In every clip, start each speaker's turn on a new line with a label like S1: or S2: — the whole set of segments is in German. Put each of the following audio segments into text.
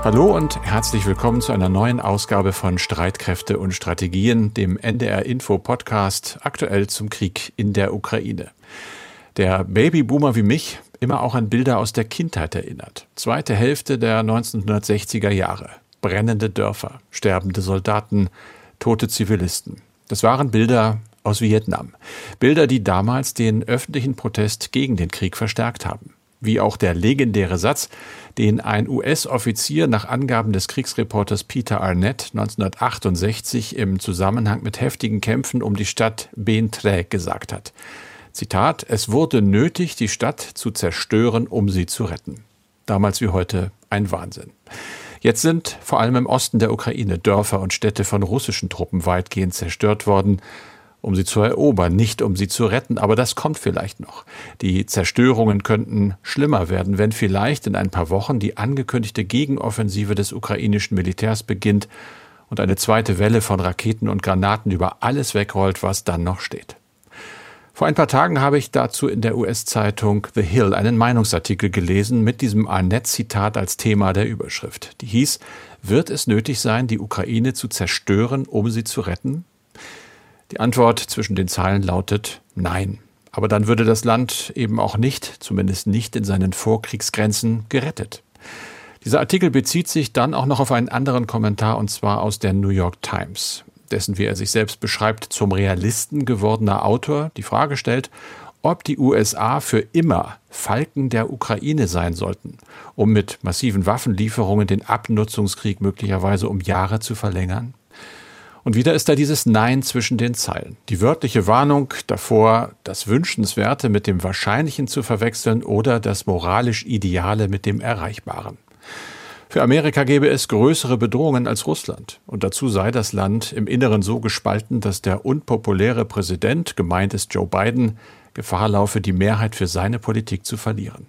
S1: Hallo und herzlich willkommen zu einer neuen Ausgabe von Streitkräfte und Strategien, dem NDR-Info-Podcast, aktuell zum Krieg in der Ukraine. Der Babyboomer wie mich immer auch an Bilder aus der Kindheit erinnert. Zweite Hälfte der 1960er Jahre. Brennende Dörfer, sterbende Soldaten, tote Zivilisten. Das waren Bilder aus Vietnam. Bilder, die damals den öffentlichen Protest gegen den Krieg verstärkt haben. Wie auch der legendäre Satz, den ein US-Offizier nach Angaben des Kriegsreporters Peter Arnett 1968 im Zusammenhang mit heftigen Kämpfen um die Stadt Bến Tre gesagt hat. Zitat: Es wurde nötig, die Stadt zu zerstören, um sie zu retten. Damals wie heute ein Wahnsinn. Jetzt sind vor allem im Osten der Ukraine Dörfer und Städte von russischen Truppen weitgehend zerstört worden, um sie zu erobern, nicht um sie zu retten, aber das kommt vielleicht noch. Die Zerstörungen könnten schlimmer werden, wenn vielleicht in ein paar Wochen die angekündigte Gegenoffensive des ukrainischen Militärs beginnt und eine zweite Welle von Raketen und Granaten über alles wegrollt, was dann noch steht. Vor ein paar Tagen habe ich dazu in der US-Zeitung The Hill einen Meinungsartikel gelesen mit diesem Arnett-Zitat als Thema der Überschrift. Die hieß: Wird es nötig sein, die Ukraine zu zerstören, um sie zu retten? Die Antwort zwischen den Zeilen lautet nein. Aber dann würde das Land eben auch nicht, zumindest nicht in seinen Vorkriegsgrenzen, gerettet. Dieser Artikel bezieht sich dann auch noch auf einen anderen Kommentar, und zwar aus der New York Times. Dessen, wie er sich selbst beschreibt, zum Realisten gewordener Autor die Frage stellt, ob die USA für immer Falken der Ukraine sein sollten, um mit massiven Waffenlieferungen den Abnutzungskrieg möglicherweise um Jahre zu verlängern. Und wieder ist da dieses Nein zwischen den Zeilen. Die wörtliche Warnung davor, das Wünschenswerte mit dem Wahrscheinlichen zu verwechseln oder das moralisch Ideale mit dem Erreichbaren. Für Amerika gäbe es größere Bedrohungen als Russland. Und dazu sei das Land im Inneren so gespalten, dass der unpopuläre Präsident, gemeint ist Joe Biden, Gefahr laufe, die Mehrheit für seine Politik zu verlieren.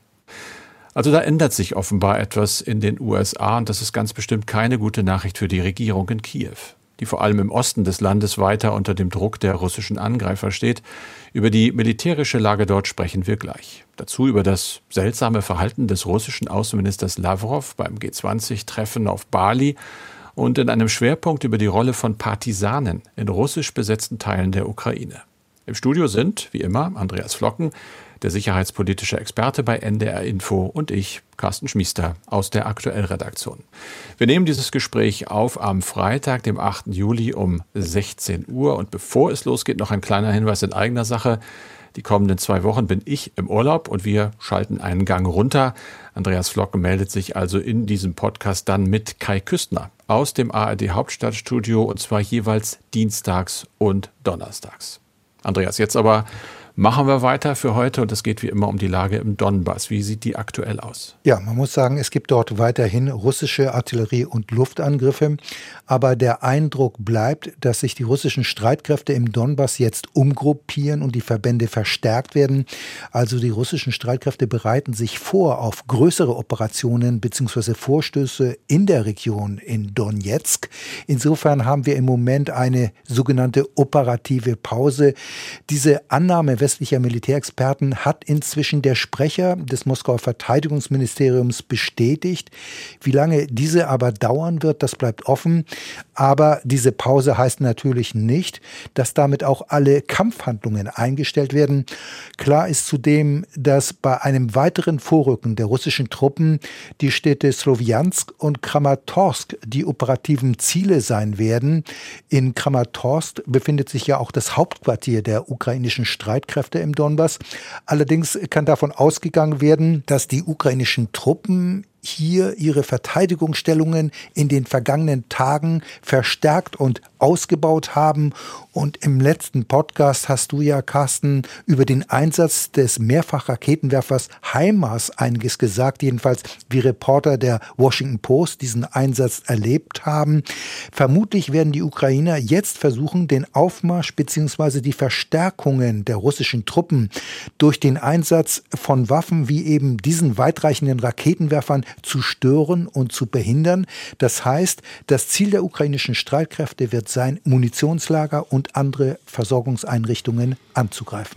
S1: Also da ändert sich offenbar etwas in den USA und das ist ganz bestimmt keine gute Nachricht für die Regierung in Kiew, die vor allem im Osten des Landes weiter unter dem Druck der russischen Angreifer steht. Über die militärische Lage dort sprechen wir gleich. Dazu über das seltsame Verhalten des russischen Außenministers Lavrov beim G20-Treffen auf Bali und in einem Schwerpunkt über die Rolle von Partisanen in russisch besetzten Teilen der Ukraine. Im Studio sind, wie immer, Andreas Flocken, der sicherheitspolitische Experte bei NDR Info, und ich, Carsten Schmiester, aus der Aktuell-Redaktion. Wir nehmen dieses Gespräch auf am Freitag, dem 8. Juli um 16 Uhr. Und bevor es losgeht, noch ein kleiner Hinweis in eigener Sache. Die kommenden 2 Wochen bin ich im Urlaub und wir schalten einen Gang runter. Andreas Flocken meldet sich also in diesem Podcast dann mit Kai Küstner aus dem ARD Hauptstadtstudio, und zwar jeweils dienstags und donnerstags. Andreas, jetzt aber machen wir weiter für heute und es geht wie immer um die Lage im Donbass. Wie sieht die aktuell aus?
S2: Ja, man muss sagen, es gibt dort weiterhin russische Artillerie- und Luftangriffe. Aber der Eindruck bleibt, dass sich die russischen Streitkräfte im Donbass jetzt umgruppieren und die Verbände verstärkt werden. Also die russischen Streitkräfte bereiten sich vor auf größere Operationen bzw. Vorstöße in der Region in Donetsk. Insofern haben wir im Moment eine sogenannte operative Pause. Diese Annahme westlicher Militärexperten hat inzwischen der Sprecher des Moskauer Verteidigungsministeriums bestätigt. Wie lange diese aber dauern wird, das bleibt offen. Aber diese Pause heißt natürlich nicht, dass damit auch alle Kampfhandlungen eingestellt werden. Klar ist zudem, dass bei einem weiteren Vorrücken der russischen Truppen die Städte Slowjansk und Kramatorsk die operativen Ziele sein werden. In Kramatorsk befindet sich ja auch das Hauptquartier der ukrainischen Streitkräfte im Donbass. Allerdings kann davon ausgegangen werden, dass die ukrainischen Truppen hier ihre Verteidigungsstellungen in den vergangenen Tagen verstärkt und ausgebaut haben. Und im letzten Podcast hast du ja, Carsten, über den Einsatz des Mehrfachraketenwerfers HIMARS einiges gesagt, jedenfalls wie Reporter der Washington Post diesen Einsatz erlebt haben. Vermutlich werden die Ukrainer jetzt versuchen, den Aufmarsch bzw. die Verstärkungen der russischen Truppen durch den Einsatz von Waffen wie eben diesen weitreichenden Raketenwerfern zu stören und zu behindern. Das heißt, das Ziel der ukrainischen Streitkräfte wird sein, Munitionslager und andere Versorgungseinrichtungen anzugreifen.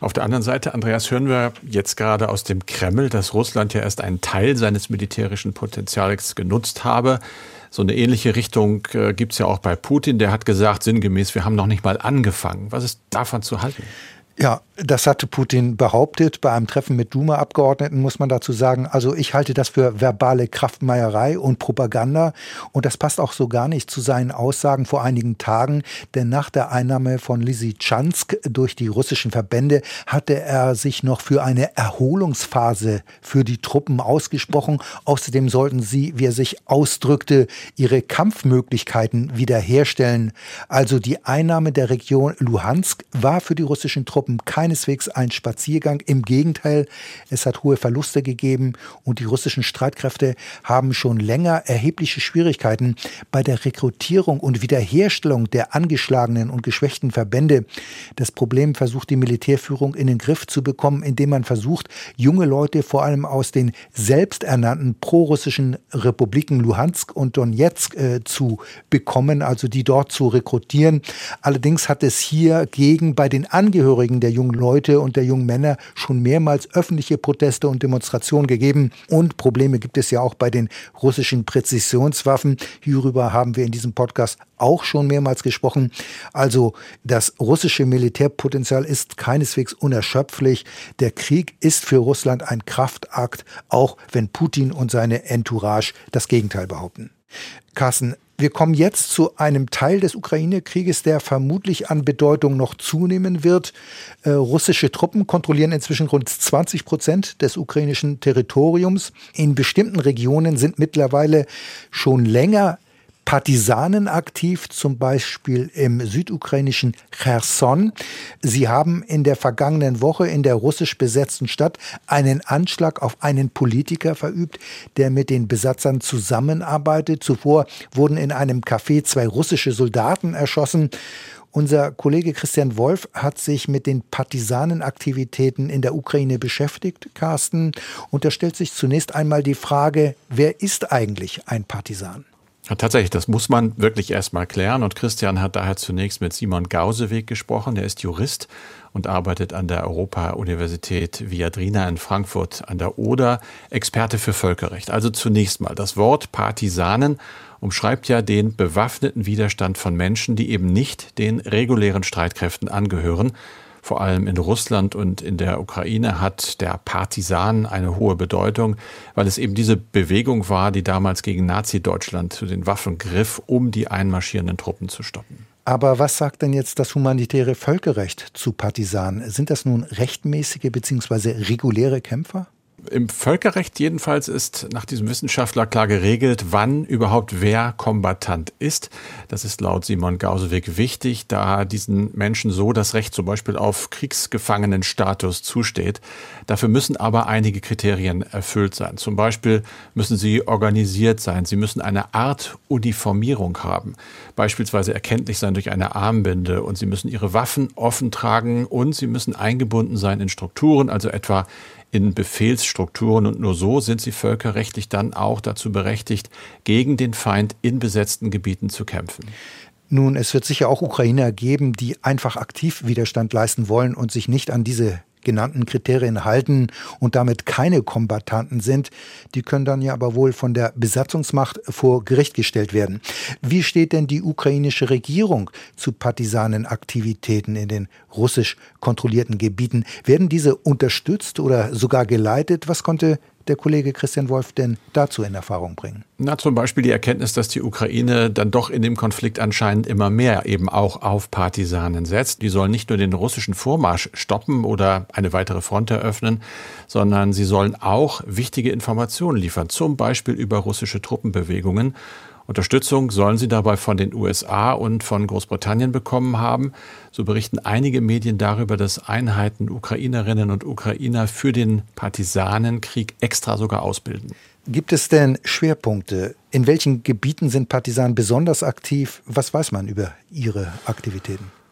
S1: Auf der anderen Seite, Andreas, hören wir jetzt gerade aus dem Kreml, dass Russland ja erst einen Teil seines militärischen Potenzials genutzt habe. So eine ähnliche Richtung gibt es ja auch bei Putin. Der hat gesagt, sinngemäß, wir haben noch nicht mal angefangen. Was ist davon zu halten?
S2: Ja, das hatte Putin behauptet. Bei einem Treffen mit Duma-Abgeordneten muss man dazu sagen, also ich halte das für verbale Kraftmeierei und Propaganda. Und das passt auch so gar nicht zu seinen Aussagen vor einigen Tagen. Denn nach der Einnahme von Lysychansk durch die russischen Verbände hatte er sich noch für eine Erholungsphase für die Truppen ausgesprochen. Außerdem sollten sie, wie er sich ausdrückte, ihre Kampfmöglichkeiten wiederherstellen. Also die Einnahme der Region Luhansk war für die russischen Truppen keineswegs ein Spaziergang. Im Gegenteil, es hat hohe Verluste gegeben und die russischen Streitkräfte haben schon länger erhebliche Schwierigkeiten bei der Rekrutierung und Wiederherstellung der angeschlagenen und geschwächten Verbände. Das Problem versucht die Militärführung in den Griff zu bekommen, indem man versucht, junge Leute vor allem aus den selbsternannten prorussischen Republiken Luhansk und Donetsk zu bekommen, also die dort zu rekrutieren. Allerdings hat es hiergegen bei den Angehörigen der jungen Leute und der jungen Männer schon mehrmals öffentliche Proteste und Demonstrationen gegeben. Und Probleme gibt es ja auch bei den russischen Präzisionswaffen. Hierüber haben wir in diesem Podcast auch schon mehrmals gesprochen. Also das russische Militärpotenzial ist keineswegs unerschöpflich. Der Krieg ist für Russland ein Kraftakt, auch wenn Putin und seine Entourage das Gegenteil behaupten. Carsten, wir kommen jetzt zu einem Teil des Ukraine-Krieges, der vermutlich an Bedeutung noch zunehmen wird. Russische Truppen kontrollieren inzwischen rund 20% des ukrainischen Territoriums. In bestimmten Regionen sind mittlerweile schon länger Partisanen aktiv, zum Beispiel im südukrainischen Cherson. Sie haben in der vergangenen Woche in der russisch besetzten Stadt einen Anschlag auf einen Politiker verübt, der mit den Besatzern zusammenarbeitet. Zuvor wurden in einem Café 2 russische Soldaten erschossen. Unser Kollege Christian Wolf hat sich mit den Partisanenaktivitäten in der Ukraine beschäftigt, Carsten. Und da stellt sich zunächst einmal die Frage, wer ist eigentlich ein Partisan?
S1: Ja, tatsächlich, das muss man wirklich erstmal klären. Und Christian hat daher zunächst mit Simon Gauseweg gesprochen. Der ist Jurist und arbeitet an der Europa-Universität Viadrina in Frankfurt an der Oder, Experte für Völkerrecht. Also zunächst mal, das Wort Partisanen umschreibt ja den bewaffneten Widerstand von Menschen, die eben nicht den regulären Streitkräften angehören. Vor allem in Russland und in der Ukraine hat der Partisan eine hohe Bedeutung, weil es eben diese Bewegung war, die damals gegen Nazi-Deutschland zu den Waffen griff, um die einmarschierenden Truppen zu stoppen.
S2: Aber was sagt denn jetzt das humanitäre Völkerrecht zu Partisanen? Sind das nun rechtmäßige bzw. reguläre Kämpfer?
S1: Im Völkerrecht jedenfalls ist nach diesem Wissenschaftler klar geregelt, wann überhaupt wer Kombattant ist. Das ist laut Simon Gauseweg wichtig, da diesen Menschen so das Recht zum Beispiel auf Kriegsgefangenenstatus zusteht. Dafür müssen aber einige Kriterien erfüllt sein. Zum Beispiel müssen sie organisiert sein, sie müssen eine Art Uniformierung haben, beispielsweise erkenntlich sein durch eine Armbinde, und sie müssen ihre Waffen offen tragen und sie müssen eingebunden sein in Strukturen, also etwa in Befehlsstrukturen, und nur so sind sie völkerrechtlich dann auch dazu berechtigt, gegen den Feind in besetzten Gebieten zu kämpfen.
S2: Nun, es wird sicher auch Ukrainer geben, die einfach aktiv Widerstand leisten wollen und sich nicht an diese genannten Kriterien halten und damit keine Kombattanten sind. Die können dann ja aber wohl von der Besatzungsmacht vor Gericht gestellt werden. Wie steht denn die ukrainische Regierung zu Partisanenaktivitäten in den russisch kontrollierten Gebieten? Werden diese unterstützt oder sogar geleitet? Was konnte der Kollege Christian Wolf denn dazu in Erfahrung bringen?
S1: Na, zum Beispiel die Erkenntnis, dass die Ukraine dann doch in dem Konflikt anscheinend immer mehr eben auch auf Partisanen setzt. Die sollen nicht nur den russischen Vormarsch stoppen oder eine weitere Front eröffnen, sondern sie sollen auch wichtige Informationen liefern, zum Beispiel über russische Truppenbewegungen. Unterstützung sollen sie dabei von den USA und von Großbritannien bekommen haben. So berichten einige Medien darüber, dass Einheiten Ukrainerinnen und Ukrainer für den Partisanenkrieg extra sogar ausbilden.
S2: Gibt es denn Schwerpunkte? In welchen Gebieten sind Partisanen besonders aktiv? Was weiß man über ihre Aktivitäten?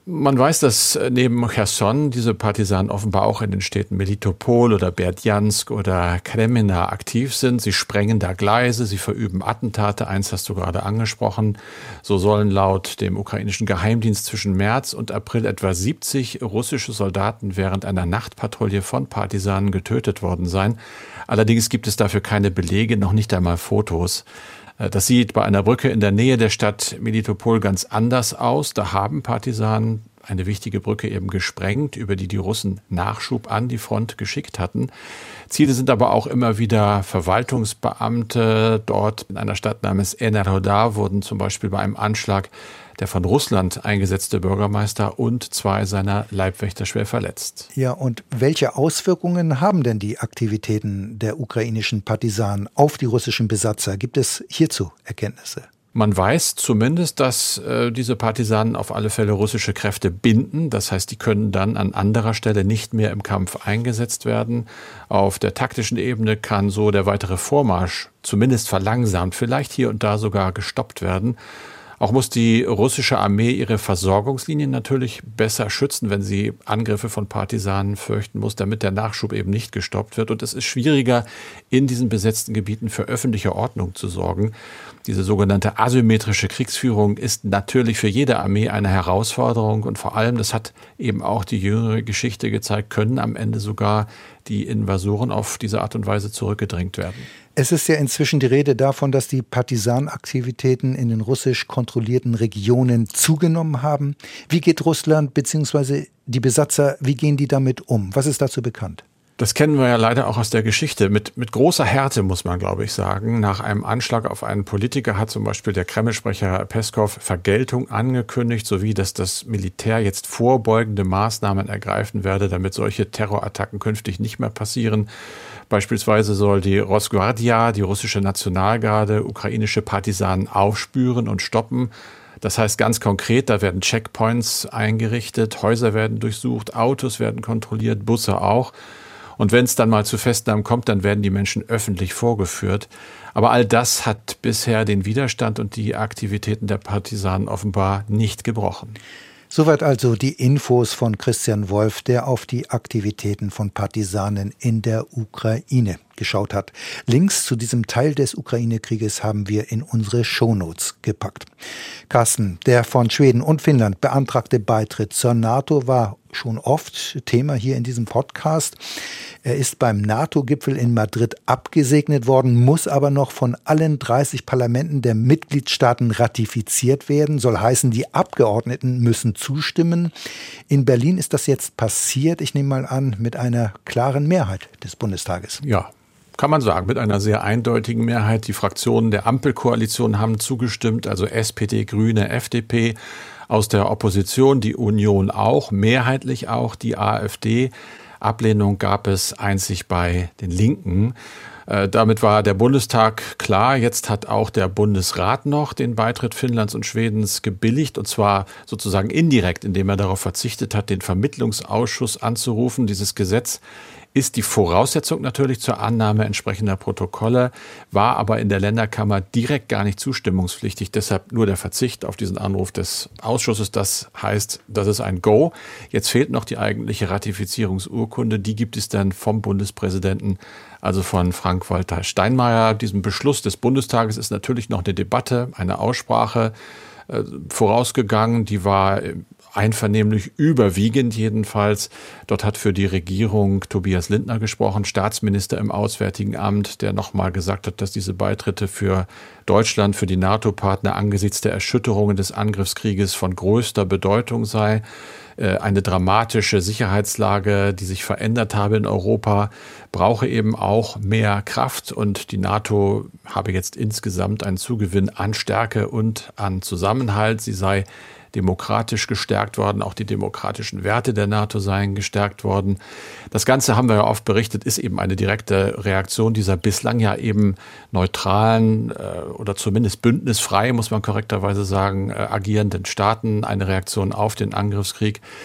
S1: Man weiß, dass neben Cherson diese Partisanen offenbar auch in den Städten Melitopol oder Berdjansk oder Kremina aktiv sind. Sie sprengen da Gleise, sie verüben Attentate. Eins hast du gerade angesprochen. So sollen laut dem ukrainischen Geheimdienst zwischen März und April etwa 70 russische Soldaten während einer Nachtpatrouille von Partisanen getötet worden sein. Allerdings gibt es dafür keine Belege, noch nicht einmal Fotos. Das sieht bei einer Brücke in der Nähe der Stadt Melitopol ganz anders aus. Da haben Partisanen eine wichtige Brücke eben gesprengt, über die Russen Nachschub an die Front geschickt hatten. Ziele sind aber auch immer wieder Verwaltungsbeamte. Dort in einer Stadt namens Enerhodar wurden zum Beispiel bei einem Anschlag der von Russland eingesetzte Bürgermeister und 2 seiner Leibwächter schwer verletzt.
S2: Ja, und welche Auswirkungen haben denn die Aktivitäten der ukrainischen Partisanen auf die russischen Besatzer? Gibt es hierzu Erkenntnisse?
S1: Man weiß zumindest, dass diese Partisanen auf alle Fälle russische Kräfte binden. Das heißt, die können dann an anderer Stelle nicht mehr im Kampf eingesetzt werden. Auf der taktischen Ebene kann so der weitere Vormarsch zumindest verlangsamt, vielleicht hier und da sogar gestoppt werden. Auch muss die russische Armee ihre Versorgungslinien natürlich besser schützen, wenn sie Angriffe von Partisanen fürchten muss, damit der Nachschub eben nicht gestoppt wird. Und es ist schwieriger, in diesen besetzten Gebieten für öffentliche Ordnung zu sorgen. Diese sogenannte asymmetrische Kriegsführung ist natürlich für jede Armee eine Herausforderung. Und vor allem, das hat eben auch die jüngere Geschichte gezeigt, können am Ende sogar die Invasoren auf diese Art und Weise zurückgedrängt werden.
S2: Es ist ja inzwischen die Rede davon, dass die Partisanaktivitäten in den russisch kontrollierten Regionen zugenommen haben. Wie geht Russland bzw. die Besatzer, wie gehen die damit um? Was ist dazu bekannt?
S1: Das kennen wir ja leider auch aus der Geschichte. Mit großer Härte, muss man, glaube ich, sagen. Nach einem Anschlag auf einen Politiker hat zum Beispiel der Kreml-Sprecher Peskov Vergeltung angekündigt, sowie dass das Militär jetzt vorbeugende Maßnahmen ergreifen werde, damit solche Terrorattacken künftig nicht mehr passieren. Beispielsweise soll die Rosgwardia, die russische Nationalgarde, ukrainische Partisanen aufspüren und stoppen. Das heißt ganz konkret, da werden Checkpoints eingerichtet, Häuser werden durchsucht, Autos werden kontrolliert, Busse auch. Und wenn es dann mal zu Festnahmen kommt, dann werden die Menschen öffentlich vorgeführt. Aber all das hat bisher den Widerstand und die Aktivitäten der Partisanen offenbar nicht gebrochen.
S2: Soweit also die Infos von Christian Wolf, der auf die Aktivitäten von Partisanen in der Ukraine geschaut hat. Links zu diesem Teil des Ukraine-Krieges haben wir in unsere Shownotes gepackt. Carsten, der von Schweden und Finnland beantragte Beitritt zur NATO war schon oft Thema hier in diesem Podcast. Er ist beim NATO-Gipfel in Madrid abgesegnet worden, muss aber noch von allen 30 Parlamenten der Mitgliedstaaten ratifiziert werden. Soll heißen, die Abgeordneten müssen zustimmen. In Berlin ist das jetzt passiert, ich nehme mal an, mit einer klaren Mehrheit des Bundestages.
S1: Ja. Kann man sagen, mit einer sehr eindeutigen Mehrheit. Die Fraktionen der Ampelkoalition haben zugestimmt, also SPD, Grüne, FDP. Aus der Opposition die Union auch, mehrheitlich auch die AfD. Ablehnung gab es einzig bei den Linken. Damit war der Bundestag klar. Jetzt hat auch der Bundesrat noch den Beitritt Finnlands und Schwedens gebilligt, und zwar sozusagen indirekt, indem er darauf verzichtet hat, den Vermittlungsausschuss anzurufen. Dieses Gesetz ist die Voraussetzung natürlich zur Annahme entsprechender Protokolle, war aber in der Länderkammer direkt gar nicht zustimmungspflichtig. Deshalb nur der Verzicht auf diesen Anruf des Ausschusses. Das heißt, das ist ein Go. Jetzt fehlt noch die eigentliche Ratifizierungsurkunde. Die gibt es dann vom Bundespräsidenten, also von Frank-Walter Steinmeier. Diesem Beschluss des Bundestages ist natürlich noch eine Debatte, eine Aussprache vorausgegangen. Die war einvernehmlich, überwiegend jedenfalls. Dort hat für die Regierung Tobias Lindner gesprochen, Staatsminister im Auswärtigen Amt, der nochmal gesagt hat, dass diese Beitritte für Deutschland, für die NATO-Partner angesichts der Erschütterungen des Angriffskrieges von größter Bedeutung sei. Eine dramatische Sicherheitslage, die sich verändert habe in Europa, brauche eben auch mehr Kraft, und die NATO habe jetzt insgesamt einen Zugewinn an Stärke und an Zusammenhalt. Sie sei demokratisch gestärkt worden, auch die demokratischen Werte der NATO seien gestärkt worden. Das Ganze, haben wir ja oft berichtet, ist eben eine direkte Reaktion dieser bislang ja eben neutralen oder zumindest bündnisfrei, muss man korrekterweise sagen, agierenden Staaten, eine Reaktion auf den Angriffskrieg.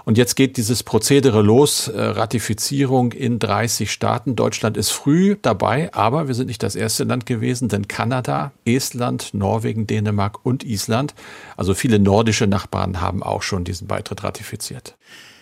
S1: Und jetzt geht dieses Prozedere los, Ratifizierung in 30 Staaten. Deutschland ist früh dabei, aber wir sind nicht das erste Land gewesen, denn Kanada, Estland, Norwegen, Dänemark und Island, also viele nordische Nachbarn, haben auch schon diesen Beitritt ratifiziert.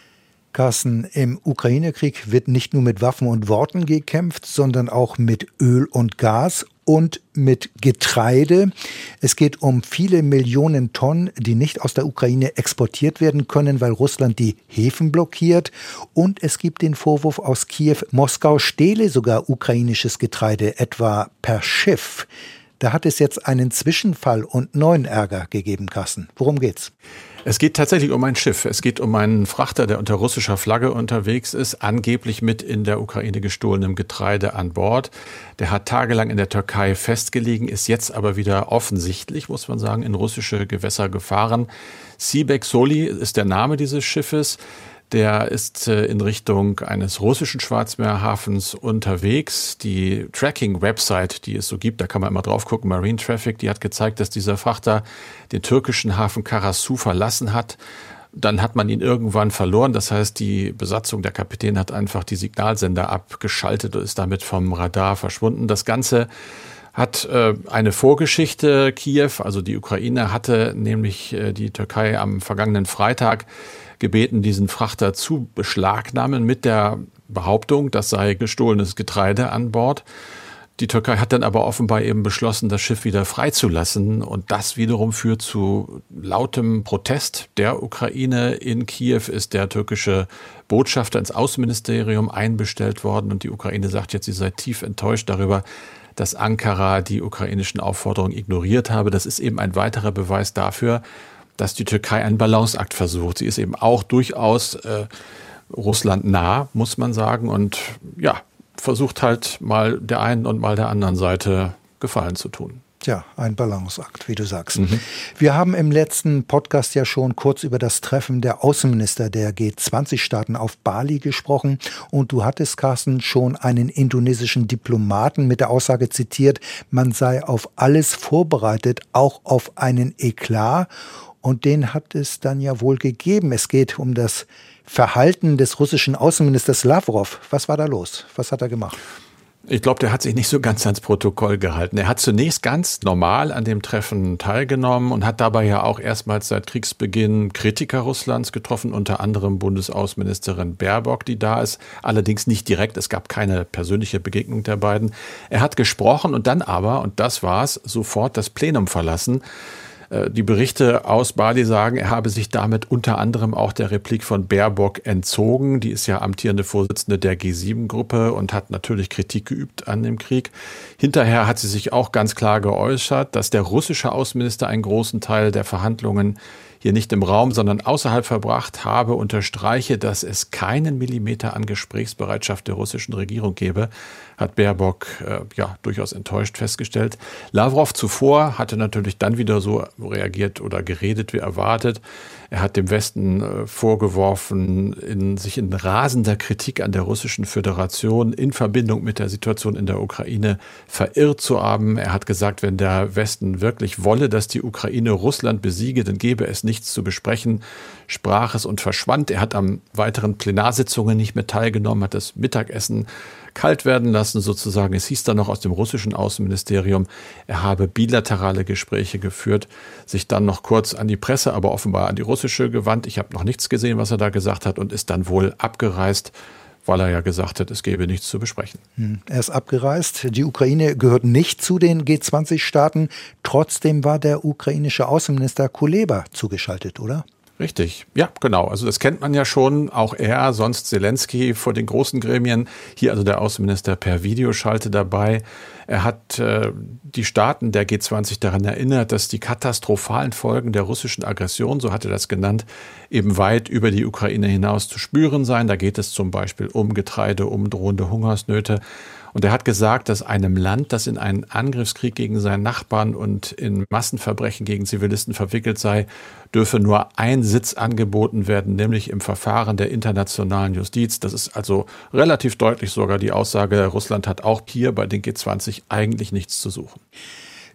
S2: Carsten, im Ukraine-Krieg wird nicht nur mit Waffen und Worten gekämpft, sondern auch mit Öl und Gas und mit Getreide. Es geht um viele Millionen Tonnen, die nicht aus der Ukraine exportiert werden können, weil Russland die Häfen blockiert. Und es gibt den Vorwurf aus Kiew, Moskau stehle sogar ukrainisches Getreide, etwa per Schiff. Da hat es jetzt einen Zwischenfall und neuen Ärger gegeben, Carsten. Worum geht's?
S1: Es geht tatsächlich um ein Schiff. Es geht um einen Frachter, der unter russischer Flagge unterwegs ist, angeblich mit in der Ukraine gestohlenem Getreide an Bord. Der hat tagelang in der Türkei festgelegen, ist jetzt aber wieder offensichtlich, muss man sagen, in russische Gewässer gefahren. Sibek Soli ist der Name dieses Schiffes. Der ist in Richtung eines russischen Schwarzmeerhafens unterwegs. Die Tracking-Website, die es so gibt, da kann man immer drauf gucken, Marine Traffic, die hat gezeigt, dass dieser Frachter den türkischen Hafen Karasu verlassen hat. Dann hat man ihn irgendwann verloren. Das heißt, die Besatzung, der Kapitän hat einfach die Signalsender abgeschaltet und ist damit vom Radar verschwunden. Das Ganze hat eine Vorgeschichte. Kiew, also die Ukraine, hatte nämlich die Türkei am vergangenen Freitag gebeten, diesen Frachter zu beschlagnahmen mit der Behauptung, das sei gestohlenes Getreide an Bord. Die Türkei hat dann aber offenbar eben beschlossen, das Schiff wieder freizulassen. Und das wiederum führt zu lautem Protest der Ukraine. In Kiew ist der türkische Botschafter ins Außenministerium einbestellt worden. Und die Ukraine sagt jetzt, sie sei tief enttäuscht darüber, dass Ankara die ukrainischen Aufforderungen ignoriert habe. Das ist eben ein weiterer Beweis dafür, dass die Türkei einen Balanceakt versucht. Sie ist eben auch durchaus Russland nah, muss man sagen. Und ja, versucht halt mal der einen und mal der anderen Seite Gefallen zu tun.
S2: Tja, ein Balanceakt, wie du sagst. Wir haben im letzten Podcast ja schon kurz über das Treffen der Außenminister der G20-Staaten auf Bali gesprochen. Und du hattest, Carsten, schon einen indonesischen Diplomaten mit der Aussage zitiert, man sei auf alles vorbereitet, auch auf einen Eklat. Und den hat es dann ja wohl gegeben. Es geht um das Verhalten des russischen Außenministers Lavrov. Was war da los? Was hat er gemacht?
S1: Ich glaube, der hat sich nicht so ganz ans Protokoll gehalten. Er hat zunächst ganz normal an dem Treffen teilgenommen und hat dabei ja auch erstmals seit Kriegsbeginn Kritiker Russlands getroffen, unter anderem Bundesaußenministerin Baerbock, die da ist. Allerdings nicht direkt, es gab keine persönliche Begegnung der beiden. Er hat gesprochen und dann aber, und das war's, sofort das Plenum verlassen. Die Berichte aus Bali sagen, er habe sich damit unter anderem auch der Replik von Baerbock entzogen. Die ist ja amtierende Vorsitzende der G7-Gruppe und hat natürlich Kritik geübt an dem Krieg. Hinterher hat sie sich auch ganz klar geäußert, dass der russische Außenminister einen großen Teil der Verhandlungen hier nicht im Raum, sondern außerhalb verbracht habe, unterstreiche, dass es keinen Millimeter an Gesprächsbereitschaft der russischen Regierung gebe, hat Baerbock durchaus enttäuscht festgestellt. Lavrov zuvor hatte natürlich dann wieder so reagiert oder geredet wie erwartet. Er hat dem Westen vorgeworfen, sich in rasender Kritik an der russischen Föderation in Verbindung mit der Situation in der Ukraine verirrt zu haben. Er hat gesagt, wenn der Westen wirklich wolle, dass die Ukraine Russland besiege, dann gäbe es nichts zu besprechen, sprach es und verschwand. Er hat an weiteren Plenarsitzungen nicht mehr teilgenommen, hat das Mittagessen kalt werden lassen sozusagen. Es hieß dann noch aus dem russischen Außenministerium, er habe bilaterale Gespräche geführt, sich dann noch kurz an die Presse, aber offenbar an die russische gewandt. Ich habe noch nichts gesehen, was er da gesagt hat und ist dann wohl abgereist, weil er ja gesagt hat, es gäbe nichts zu besprechen.
S2: Er ist abgereist. Die Ukraine gehört nicht zu den G20-Staaten. Trotzdem war der ukrainische Außenminister Kuleba zugeschaltet, oder?
S1: Richtig, ja, genau. Also das kennt man ja schon, auch er, sonst Zelensky vor den großen Gremien. Hier also der Außenminister per Videoschalte dabei. Er hat die Staaten der G20 daran erinnert, dass die katastrophalen Folgen der russischen Aggression, so hat er das genannt, eben weit über die Ukraine hinaus zu spüren seien. Da geht es zum Beispiel um Getreide, um drohende Hungersnöte. Und er hat gesagt, dass einem Land, das in einen Angriffskrieg gegen seinen Nachbarn und in Massenverbrechen gegen Zivilisten verwickelt sei, dürfe nur ein Sitz angeboten werden, nämlich im Verfahren der internationalen Justiz. Das ist also relativ deutlich sogar die Aussage, Russland hat auch hier bei den G20 eigentlich nichts zu suchen.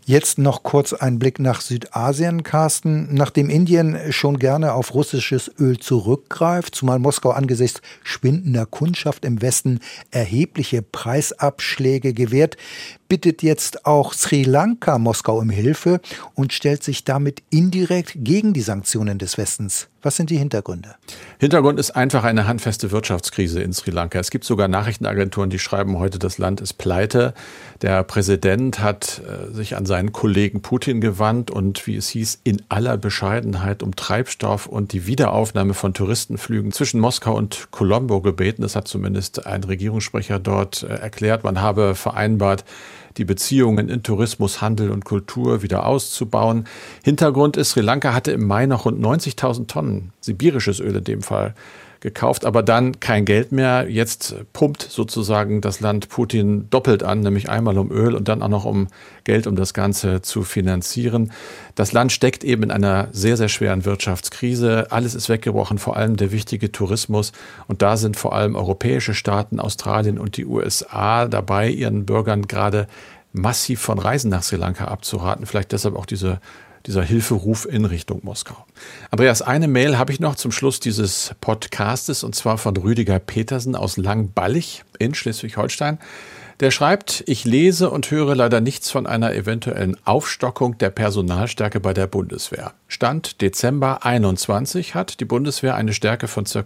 S2: Jetzt noch kurz ein Blick nach Südasien, Carsten. Nachdem Indien schon gerne auf russisches Öl zurückgreift, zumal Moskau angesichts schwindender Kundschaft im Westen erhebliche Preisabschläge gewährt, bittet jetzt auch Sri Lanka Moskau um Hilfe und stellt sich damit indirekt gegen die Sanktionen des Westens. Was sind die Hintergründe?
S1: Hintergrund ist einfach eine handfeste Wirtschaftskrise in Sri Lanka. Es gibt sogar Nachrichtenagenturen, die schreiben heute, das Land ist pleite. Der Präsident hat sich an seinen Kollegen Putin gewandt und, wie es hieß, in aller Bescheidenheit um Treibstoff und die Wiederaufnahme von Touristenflügen zwischen Moskau und Colombo gebeten. Das hat zumindest ein Regierungssprecher dort erklärt. Man habe vereinbart, die Beziehungen in Tourismus, Handel und Kultur wieder auszubauen. Hintergrund ist, Sri Lanka hatte im Mai noch rund 90.000 Tonnen sibirisches Öl in dem Fall gekauft, aber dann kein Geld mehr. Jetzt pumpt sozusagen das Land Putin doppelt an, nämlich einmal um Öl und dann auch noch um Geld, um das Ganze zu finanzieren. Das Land steckt eben in einer sehr, sehr schweren Wirtschaftskrise. Alles ist weggebrochen, vor allem der wichtige Tourismus. Und da sind vor allem europäische Staaten, Australien und die USA dabei, ihren Bürgern gerade massiv von Reisen nach Sri Lanka abzuraten. Vielleicht deshalb auch dieser Hilferuf in Richtung Moskau. Andreas, eine Mail habe ich noch zum Schluss dieses Podcastes, und zwar von Rüdiger Petersen aus Langballig in Schleswig-Holstein. Der schreibt: Ich lese und höre leider nichts von einer eventuellen Aufstockung der Personalstärke bei der Bundeswehr. Stand Dezember 21 hat die Bundeswehr eine Stärke von ca.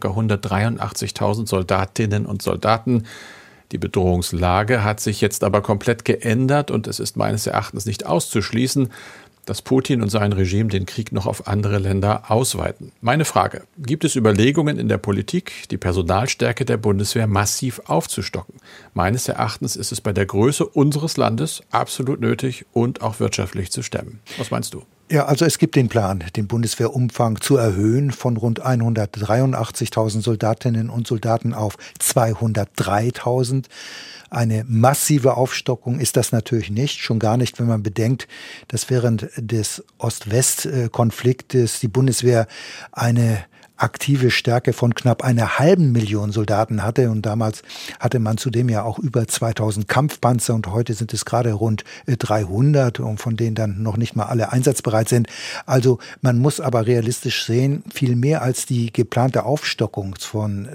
S1: 183.000 Soldatinnen und Soldaten. Die Bedrohungslage hat sich jetzt aber komplett geändert und es ist meines Erachtens nicht auszuschließen, dass Putin und sein Regime den Krieg noch auf andere Länder ausweiten. Meine Frage: Gibt es Überlegungen in der Politik, die Personalstärke der Bundeswehr massiv aufzustocken? Meines Erachtens ist es bei der Größe unseres Landes absolut nötig und auch wirtschaftlich zu stemmen. Was meinst du?
S2: Ja, also es gibt den Plan, den Bundeswehrumfang zu erhöhen von rund 183.000 Soldatinnen und Soldaten auf 203.000. Eine massive Aufstockung ist das natürlich nicht, schon gar nicht, wenn man bedenkt, dass während des Ost-West-Konfliktes die Bundeswehr eine aktive Stärke von knapp 500.000 Soldaten hatte. Und damals hatte man zudem ja auch über 2000 Kampfpanzer und heute sind es gerade rund 300, und von denen dann noch nicht mal alle einsatzbereit sind. Also man muss aber realistisch sehen, viel mehr als die geplante Aufstockung von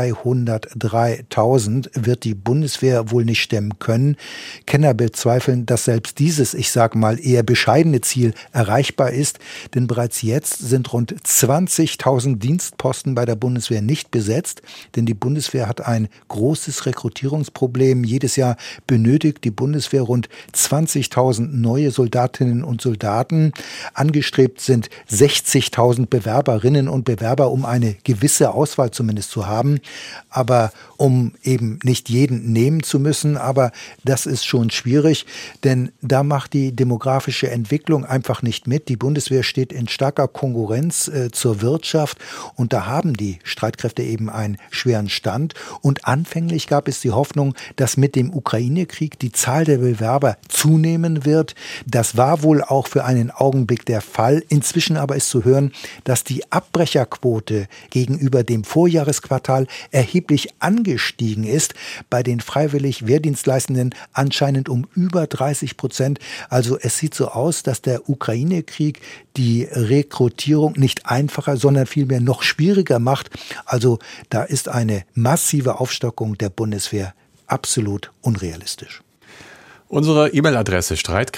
S2: 203.000 wird die Bundeswehr wohl nicht stemmen können. Kenner bezweifeln, dass selbst dieses, ich sage mal, eher bescheidene Ziel erreichbar ist, denn bereits jetzt sind rund 20.000 Dienstposten bei der Bundeswehr nicht besetzt, denn die Bundeswehr hat ein großes Rekrutierungsproblem. Jedes Jahr benötigt die Bundeswehr rund 20.000 neue Soldatinnen und Soldaten. Angestrebt sind 60.000 Bewerberinnen und Bewerber, um eine gewisse Auswahl zumindest zu haben, aber um eben nicht jeden nehmen zu müssen. Aber das ist schon schwierig, denn da macht die demografische Entwicklung einfach nicht mit. Die Bundeswehr steht in starker Konkurrenz zur Wirtschaft. Und da haben die Streitkräfte eben einen schweren Stand. Und anfänglich gab es die Hoffnung, dass mit dem Ukraine-Krieg die Zahl der Bewerber zunehmen wird. Das war wohl auch für einen Augenblick der Fall. Inzwischen aber ist zu hören, dass die Abbrecherquote gegenüber dem Vorjahresquartal erheblich angestiegen ist. Bei den freiwillig Wehrdienstleistenden anscheinend um über 30%. Also es sieht so aus, dass der Ukraine-Krieg die Rekrutierung nicht einfacher, sondern vielmehr noch schwieriger macht. Also da ist eine massive Aufstockung der Bundeswehr absolut unrealistisch.
S1: Unsere E-Mail-Adresse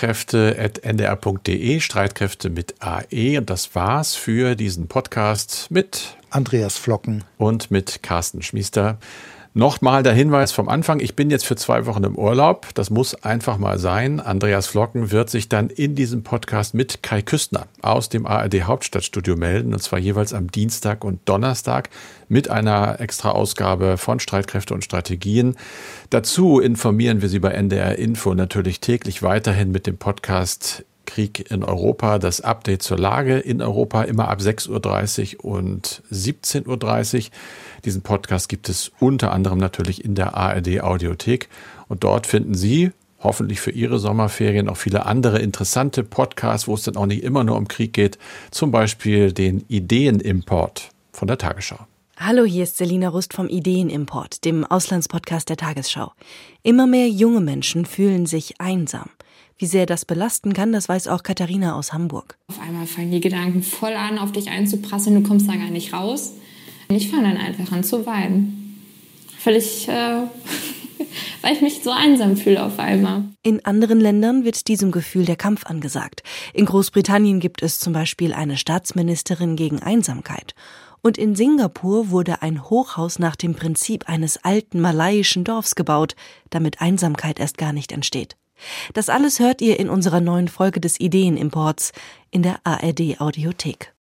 S1: streitkräfte@ndr.de, Streitkräfte mit AE. Und das war's für diesen Podcast mit
S2: Andreas Flocken
S1: und mit Carsten Schmiester. Nochmal der Hinweis vom Anfang: Ich bin jetzt für 2 Wochen im Urlaub. Das muss einfach mal sein. Andreas Flocken wird sich dann in diesem Podcast mit Kai Küstner aus dem ARD Hauptstadtstudio melden. Und zwar jeweils am Dienstag und Donnerstag mit einer Extra-Ausgabe von Streitkräfte und Strategien. Dazu informieren wir Sie bei NDR Info natürlich täglich weiterhin mit dem Podcast Krieg in Europa, das Update zur Lage in Europa, immer ab 6.30 Uhr und 17.30 Uhr. Diesen Podcast gibt es unter anderem natürlich in der ARD Audiothek. Und dort finden Sie hoffentlich für Ihre Sommerferien auch viele andere interessante Podcasts, wo es dann auch nicht immer nur um Krieg geht. Zum Beispiel den Ideenimport von der Tagesschau.
S3: Hallo, hier ist Selina Rust vom Ideenimport, dem Auslandspodcast der Tagesschau. Immer mehr junge Menschen fühlen sich einsam. Wie sehr das belasten kann, das weiß auch Katharina aus Hamburg.
S4: Auf einmal fangen die Gedanken voll an, auf dich einzuprasseln, du kommst da gar nicht raus. Und ich fange dann einfach an zu weinen. Völlig, weil ich mich so einsam fühle auf einmal.
S3: In anderen Ländern wird diesem Gefühl der Kampf angesagt. In Großbritannien gibt es zum Beispiel eine Staatsministerin gegen Einsamkeit. Und in Singapur wurde ein Hochhaus nach dem Prinzip eines alten malaiischen Dorfs gebaut, damit Einsamkeit erst gar nicht entsteht. Das alles hört ihr in unserer neuen Folge des Ideenimports in der ARD Audiothek.